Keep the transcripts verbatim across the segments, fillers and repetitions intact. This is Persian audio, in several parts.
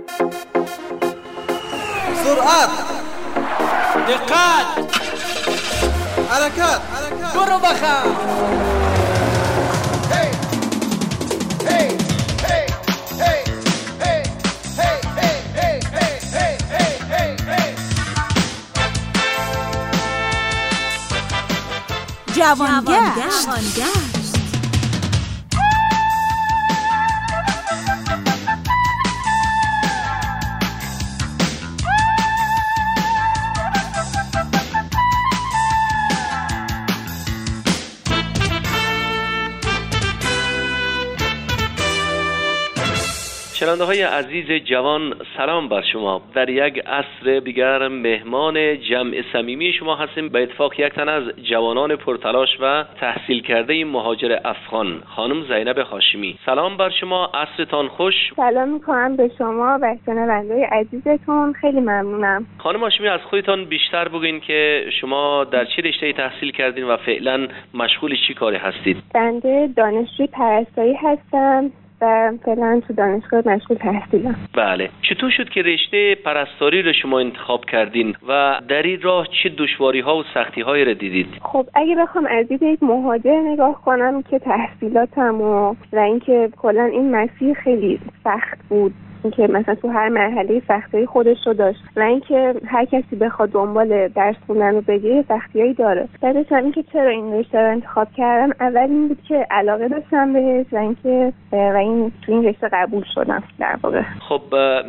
سرعت، دقت، حرکت، برو بخم. هی هی هی هی هی هی هی هی هی هی. جوانگشت. شنونده های عزیز جوان، سلام بر شما. در یک عصر دیگر مهمان جمع صمیمی شما هستیم. به اتفاق یک تن از جوانان پرتلاش و تحصیل کرده مهاجر افغان، خانم زینب هاشمی. سلام بر شما، عصرتان خوش. سلام میکنم به شما و شنونده‌های عزیزتون، خیلی ممنونم. خانم هاشمی، از خودتان بیشتر بگین که شما در چه رشته‌ای تحصیل کردین و فعلا مشغول چی کاری هستید؟ بنده دانشجوی پرستاری هستم و فعلا تو دانشگاه مشغول تحصیلم. بله، چطور شد که رشته پرستاری رو شما انتخاب کردین و در این راه چه دشواری‌ها و سختی‌هایی رو دیدید؟ خب اگه بخوام از دید یک مهاجر نگاه کنم که تحصیلاتم و و اینکه کلا این مسیر خیلی سخت بود، اینکه مثلا تو هر مرحله سختی‌های خودش رو داشت و اینکه هر کسی بخواد دنبال درس خوندن رو بگیره سختی‌هایی داره. بعدش هم اینکه چرا این رشته رو انتخاب کردم، اول این بود که علاقه داشتم بهش و اینکه و این تو این رشته قبول شدم در واقع. خب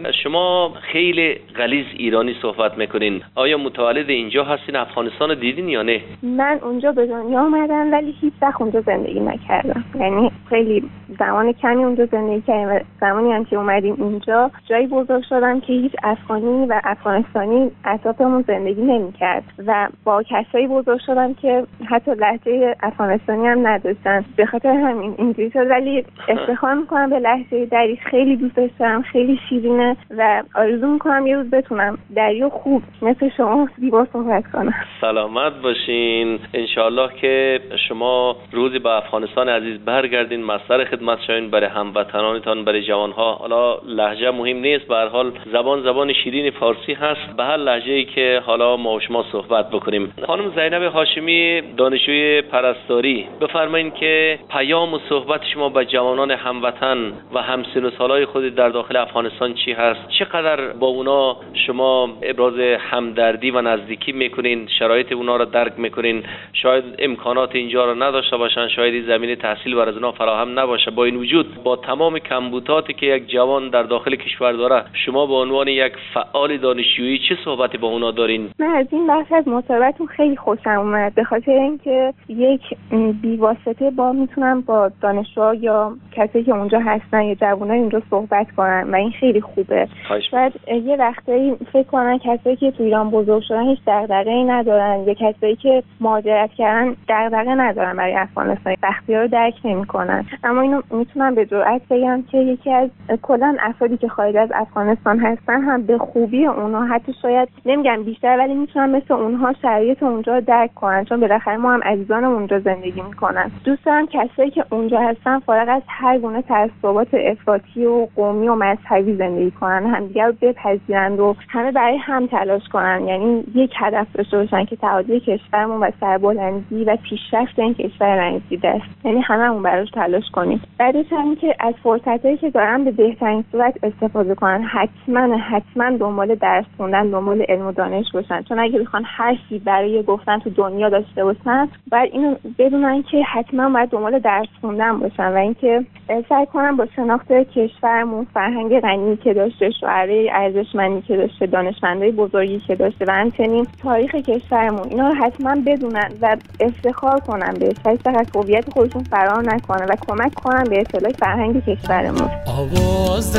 شما خیلی غلیظ ایرانی صحبت میکنین. آیا متولد اینجا هستین؟ افغانستان دیدین یا نه؟ من اونجا به دنیا اومدم ولی هیچ وقت اونجا زندگی نکردم. یعنی خیلی زمان کمی اونجا زندگی کردم و زمانی هم که اومدیم اینجا جایی بزرگ شدم که هیچ افغانی و افغانستانی اطرافمون زندگی نمی‌کرد و با کسایی بزرگ شدم که حتی لهجه افغانستانی هم نداشتن. به خاطر همین اینجوری شد، ولی افتخار می‌کنم به لهجه دری، خیلی دوستش دارم، خیلی شیرینه و آرزو می‌کنم یه روز بتونم دریو خوب مثل شما زیبا صحبت کنم. سلامت باشین. انشالله که شما روزی به افغانستان عزیز برگردین، مصدر خدمت شوین برای هموطنانتان، برای جوان‌ها. حالا لهجه مهم نیست، به هر حال زبان زبان شیرین فارسی هست، به هر لهجه‌ای که حالا ما و شما صحبت بکنیم. خانم زینب هاشمی، دانشجوی پرستاری، بفرمایید که پیام و صحبت شما به جوانان هموطن و همسن و سالای خود در داخل افغانستان چی هست؟ چقدر با اونا شما ابراز همدردی و نزدیکی میکنین، شرایط اونا رو درک میکنین؟ شاید امکانات اینجا رو نداشته باشن، شاید زمین تحصیل برای اونا فراهم نباشه. با این وجود، با تمام کمبوداتی که یک جوان در داخل کشور داره، شما به عنوان یک فعال دانشجویی چه صحبتی با اونا دارین؟ من از این بحث از مصاحبهتون خیلی خوشم اومد، به خاطر اینکه یک بی‌واسطه با میتونم با دانشجوها یا کسایی که اونجا هستن یا جوانای اونجا صحبت کنم و این خیلی خوبه. بعد یه وقتایی فکر کنن کسایی که تو ایران بزرگ شدن هیچ دغدغه‌ای ندارن، یا کسایی که مهاجرت کردن دغدغه ندارن برای افغانستان، سختی‌ها رو درک نمی‌کنن. اما اینو میتونم به جرئت بگم که یکی از کلا افرادی که خارج از افغانستان هستن هم به خوبی اونها، حتی شاید نمیگم بیشتر، ولی میتونن مثل اونها شرایط اونجا رو درک کنن، چون بالاخره ما هم عزیزان اونجا زندگی میکنن. دوست دارم کسایی که اونجا هستن فارغ از هر گونه تعصبات افراطی و قومی و مذهبی زندگی کنن، همدیگه رو بپذیرند و همه برای هم تلاش کنن. یعنی یک هدف داشته باشن که تعادل کشورمون و سربلندی و پیشرفت این کشور رنجیده است. یعنی هممون براش تلاش کنیم. بعدش هم که از فرصتایی که دارن به بهترین صورت استفاده کنن. حتما حتما دنبال درس خوندن، دنبال علم و دانش باشن، چون اگه بخوان هر چی برای گفتن تو دنیا داشته باشن، بعد اینو بدونن که حتما باید دنبال درس خوندن باشن و اینکه سعی کنن با شناخت کشورمون، فرهنگ غنی که داشته، شعرهای ارزشمندی که داشته، دانشمندای بزرگی که داشته و همچنین تاریخ کشورمون، اینا رو حتما بدونن و افتخار کنن بهش، هیچ وقت هویت خودشون فرار نکنن و کمک کنن به اصلاح فرهنگ کشورمون. آواز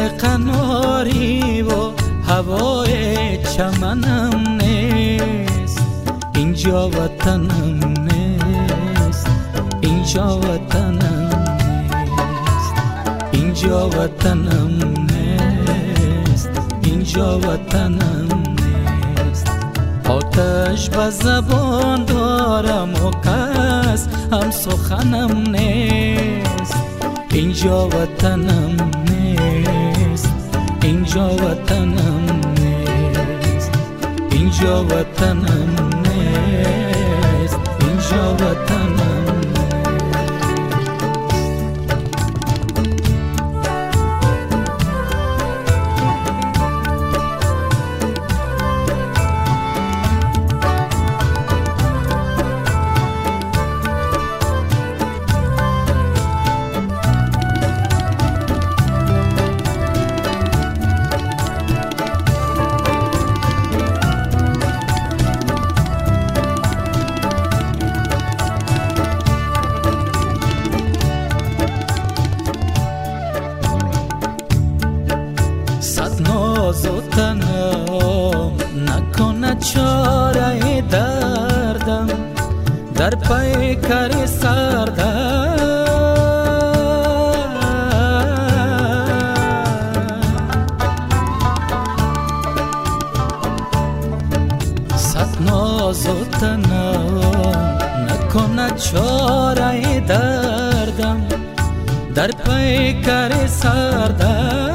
قناری و هوای چمنم نیست، اینجا وطنم نیست، اینجا وطنم نیست، اینجا وطنم نیست، اینجا وطنم نیست. آتش به زبان دارم و کس هم سخنم نیست، اینجا وطنم نیست، اینجا وطنم نیست، اینجا وطنم نیست، اینجا وطنم. ناز و تنم نکنه چاره دردم، در پیکر سردم صد ناز و تنم نکنه چاره دردم، در پیکر سردم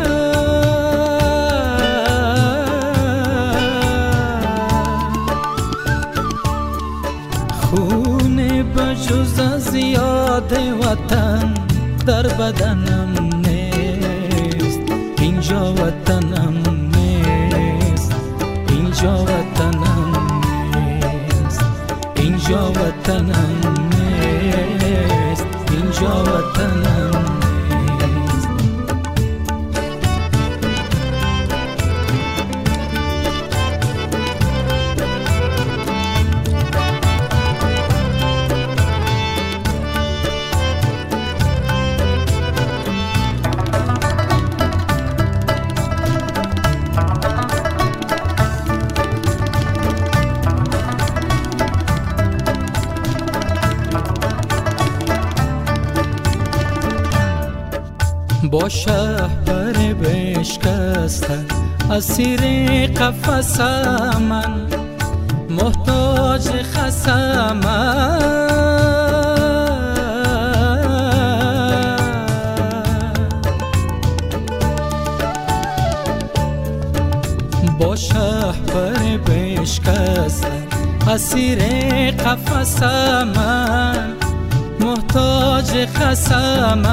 خونه بجز از یاد وطن در بدنم نیست، اینجا وطنم نیست، اینجا وطنم نیست، اینجا وطنم نیست، اینجا وطنم نیست. با شهر بشکسته اسیر قفس من، محتاج خسم با شهر بشکسته اسیر قفس من، محتاج خسم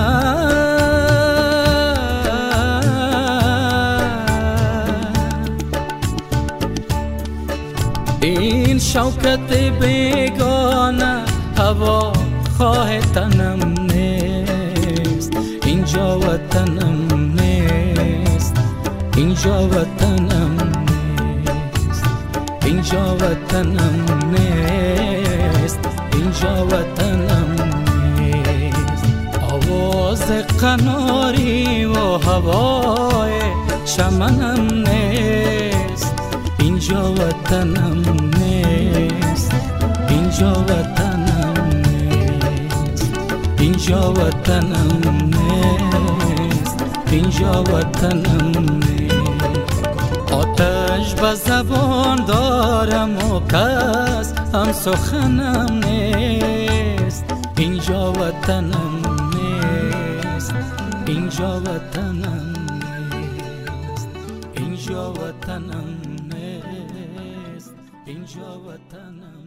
این شوکت بیگانه هوا خواه تنم نیست، اینجا وطنم نیست، اینجا وطنم نیست، اینجا وطنم نیست، اینجا وطنم نیست. آواز قناری و هوای چمنم نیست، اینجا وطنم نیست، اینجا وطنم نیست، اینجا وطنم نیست، اینجا وطنم نیست. آتش به زبان دارم و کس هم سخنم نیست، اینجا وطنم نیست، اینجا وطنم نیست، اینجا وطنم نیست، اینجا وطنم.